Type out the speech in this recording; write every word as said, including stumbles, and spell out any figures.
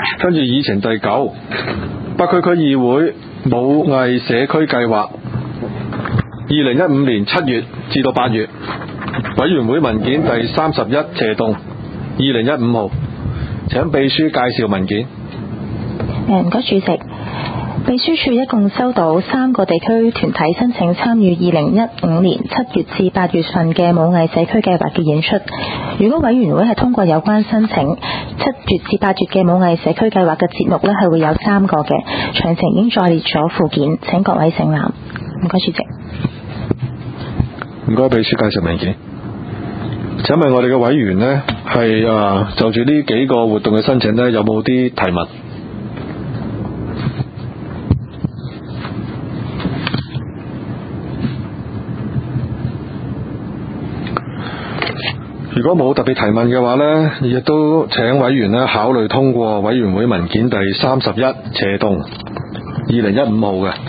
跟住議程第九，北區區議會武藝社區計劃，二零一五年七月至到八月，委員會文件第三十一斜動，二零一五號，請秘書介紹文件。 誒，唔該主席。秘書處一共收到三個地區團體申請參與二零一五年七月至八月份嘅武藝社區計劃嘅演出。如果委員會係通過有關申請，七月至八月嘅武藝社區計劃嘅節目呢係會有三個嘅，詳情已經載列咗附件，請各位省覽。唔該主席。 唔該秘書介紹文件。請問我哋嘅委員呢係啊就住呢幾個活動嘅申請呢，有冇啲提問？如果冇特別提問嘅話呢，亦都請委員呢考慮通過委員會文件第三十一斜動二零一五號嘅。